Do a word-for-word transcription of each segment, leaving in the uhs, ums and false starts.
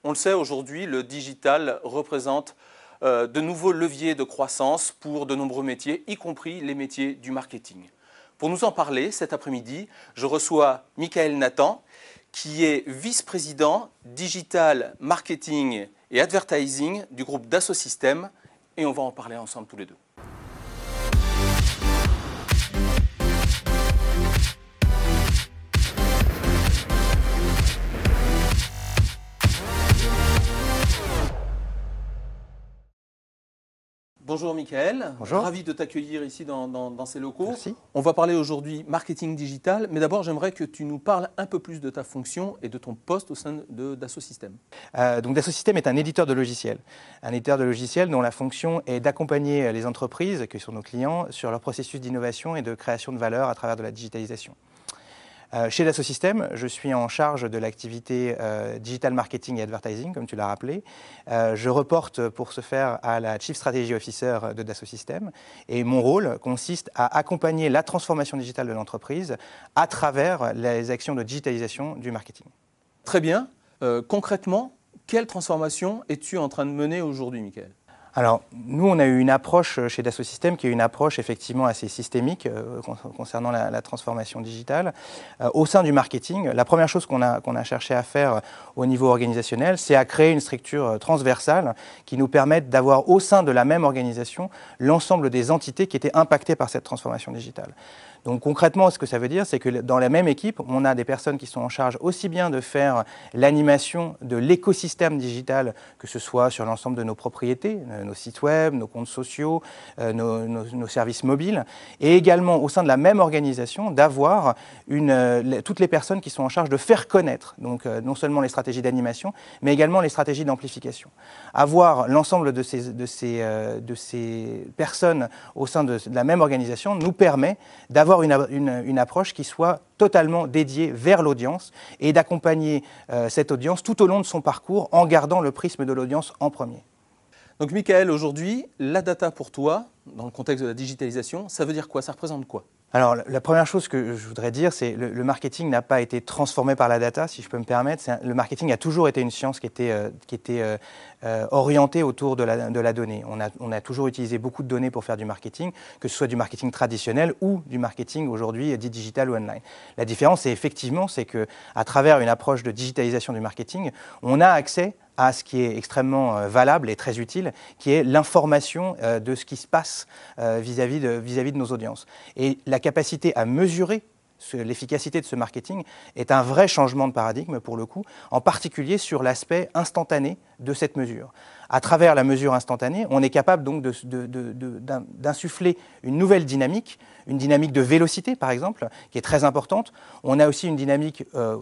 On le sait aujourd'hui, le digital représente euh, de nouveaux leviers de croissance pour de nombreux métiers, y compris les métiers du marketing. Pour nous en parler, cet après-midi, je reçois Michael Nathan, qui est vice-président Digital Marketing et Advertising du groupe Dassault Systèmes, et on va en parler ensemble tous les deux. Bonjour Michael, Bonjour. Ravi de t'accueillir ici dans, dans, dans ces locaux. Merci. On va parler aujourd'hui marketing digital, mais d'abord j'aimerais que tu nous parles un peu plus de ta fonction et de ton poste au sein de Dassault Systèmes. Euh, donc Dassault Systèmes est un éditeur de logiciels. Un éditeur de logiciels dont la fonction est d'accompagner les entreprises, qui sont nos clients, sur leur processus d'innovation et de création de valeur à travers de la digitalisation. Euh, chez Dassault Systèmes, je suis en charge de l'activité euh, Digital Marketing et Advertising, comme tu l'as rappelé. Euh, je reporte pour ce faire à la Chief Strategy Officer de Dassault Systèmes. Et mon rôle consiste à accompagner la transformation digitale de l'entreprise à travers les actions de digitalisation du marketing. Très bien. Euh, concrètement, quelle transformation es-tu en train de mener aujourd'hui, Michael ? Alors, nous, on a eu une approche chez Dassault Systèmes qui est une approche effectivement assez systémique euh, concernant la, la transformation digitale. Euh, au sein du marketing, la première chose qu'on a, qu'on a cherché à faire au niveau organisationnel, c'est à créer une structure transversale qui nous permette d'avoir au sein de la même organisation l'ensemble des entités qui étaient impactées par cette transformation digitale. Donc concrètement, ce que ça veut dire, c'est que dans la même équipe, on a des personnes qui sont en charge aussi bien de faire l'animation de l'écosystème digital, que ce soit sur l'ensemble de nos propriétés, nos sites web, nos comptes sociaux, euh, nos, nos, nos services mobiles, et également au sein de la même organisation d'avoir une, euh, toutes les personnes qui sont en charge de faire connaître, donc euh, non seulement les stratégies d'animation, mais également les stratégies d'amplification. Avoir l'ensemble de ces, de, ces, euh, de ces personnes au sein de, de la même organisation nous permet d'avoir Une, une, une approche qui soit totalement dédiée vers l'audience et d'accompagner euh, cette audience tout au long de son parcours en gardant le prisme de l'audience en premier. Donc Michael, aujourd'hui, la data pour toi, dans le contexte de la digitalisation, ça veut dire quoi? Ça représente quoi? Alors, la première chose que je voudrais dire, c'est que le, le marketing n'a pas été transformé par la data, si je peux me permettre. Un, le marketing a toujours été une science qui était, euh, qui était euh, euh, orientée autour de la, de la donnée. On a, on a toujours utilisé beaucoup de données pour faire du marketing, que ce soit du marketing traditionnel ou du marketing aujourd'hui dit digital ou online. La différence, c'est effectivement, c'est qu'à travers une approche de digitalisation du marketing, on a accès à ce qui est extrêmement euh, valable et très utile, qui est l'information euh, de ce qui se passe euh, vis-à-vis de, vis-à-vis de nos audiences. Et la capacité à mesurer l'efficacité de ce marketing est un vrai changement de paradigme pour le coup, en particulier sur l'aspect instantané de cette mesure. À travers la mesure instantanée, on est capable donc de, de, de, de, d'insuffler une nouvelle dynamique, une dynamique de vélocité par exemple, qui est très importante. On a aussi une dynamique euh,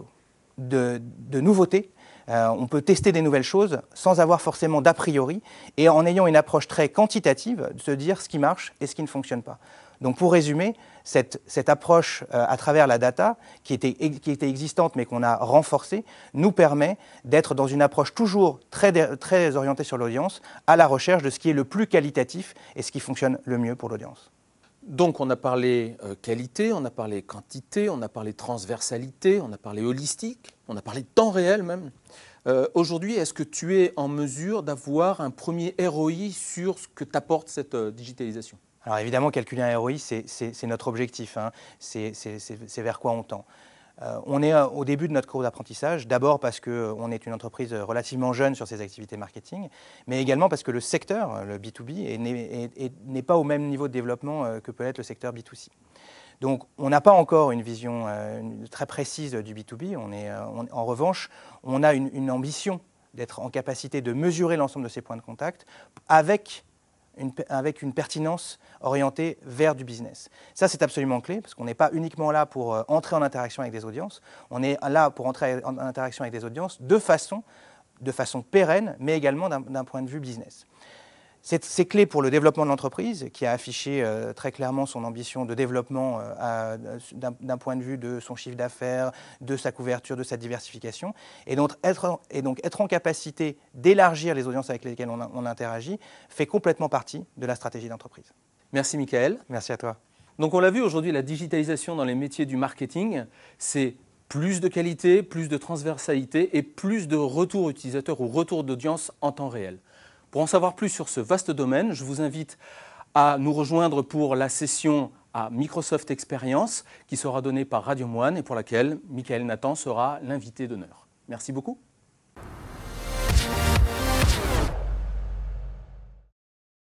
de, de nouveauté. Euh, on peut tester des nouvelles choses sans avoir forcément d'a priori et en ayant une approche très quantitative de se dire ce qui marche et ce qui ne fonctionne pas. Donc pour résumer, cette, cette approche euh, à travers la data qui était, qui était existante mais qu'on a renforcée nous permet d'être dans une approche toujours très, très orientée sur l'audience à la recherche de ce qui est le plus qualitatif et ce qui fonctionne le mieux pour l'audience. Donc on a parlé euh, qualité, on a parlé quantité, on a parlé transversalité, on a parlé holistique, on a parlé temps réel même. Euh, Aujourd'hui, est-ce que tu es en mesure d'avoir un premier R O I sur ce que t'apporte cette euh, digitalisation? Alors évidemment, calculer un R O I, c'est notre objectif, hein. C'est vers quoi on tend. Euh, on est euh, au début de notre cours d'apprentissage, d'abord parce qu'on euh, est une entreprise relativement jeune sur ses activités marketing, mais également parce que le secteur, le B deux B, n'est pas au même niveau de développement euh, que peut être le secteur B deux C. Donc on n'a pas encore une vision euh, une, très précise du B deux B. On est, euh, on, en revanche, on a une, une ambition d'être en capacité de mesurer l'ensemble de ces points de contact avec Une, avec une pertinence orientée vers du business. Ça, c'est absolument clé, parce qu'on n'est pas uniquement là pour euh, entrer en interaction avec des audiences, on est là pour entrer en, en interaction avec des audiences de façon, de façon pérenne, mais également d'un point de vue business. C'est clé pour le développement de l'entreprise, qui a affiché euh, très clairement son ambition de développement euh, d'un point de vue de son chiffre d'affaires, de sa couverture, de sa diversification. Et donc être, et donc être en capacité d'élargir les audiences avec lesquelles on, on interagit fait complètement partie de la stratégie d'entreprise. Merci Michael. Merci à toi. Donc on l'a vu aujourd'hui, la digitalisation dans les métiers du marketing, c'est plus de qualité, plus de transversalité et plus de retour utilisateur ou retour d'audience en temps réel. Pour en savoir plus sur ce vaste domaine, je vous invite à nous rejoindre pour la session à Microsoft Experience qui sera donnée par Radio Moine et pour laquelle Michael Nathan sera l'invité d'honneur. Merci beaucoup.